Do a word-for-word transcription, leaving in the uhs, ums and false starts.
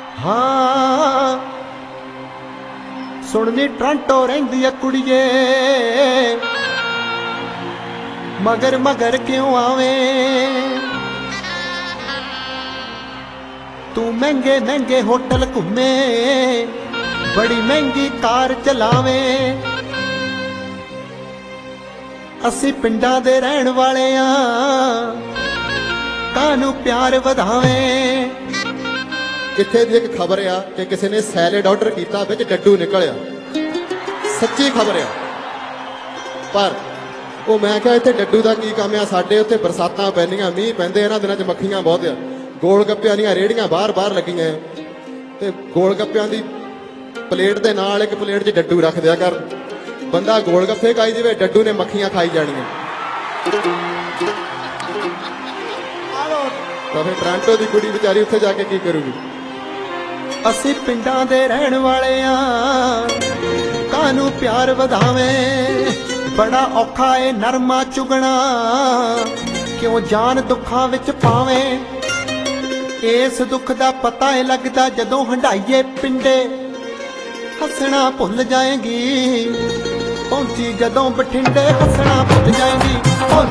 हाँ सुननी टोरंटो रहिंदी आ कुड़िए मगर मगर क्यों आवे तू महंगे महंगे होटल घूमे बड़ी महंगी कार चलावे असी पिंडां दे रहण वाले आ कानू प्यार वधावे। इत्थे दी एक खबर आ कि किसी ने सैलेड ऑर्डर किया विच डड्डू निकलिया, सच्ची खबर आ। पर वो मैं क्या इत्थे डड्डू का की काम आ, साडे उत्थे बरसातां पैंदियां मींह पैंदे इन्हां दिनां च मक्खियां बहुत आ। गोल गप्पियां दीयां रेहड़ियां बाहर बाहर लगियां ते गोल गप्पियां दी प्लेट दे नाल एक प्लेट च डड्डू रख दिया कर, बंदा गोल गप्पे खाई जावे डड्डू ने मक्खियां खाई जानियां। तो फिर टोरंटो की कुड़ी बेचारी उत्थे जाके की करूगी। असी पिंडां दे रहण वाले आ कानू प्यार वधावे बड़ा औखा है नरमा चुगना क्यों जान दुखां विच पावे। इस दुख दा पता है लगदा जदों हंडाईए पिंडे हसना भुल जाएगी पहुंची जदों बठिंडे हसना भुल जाएगी।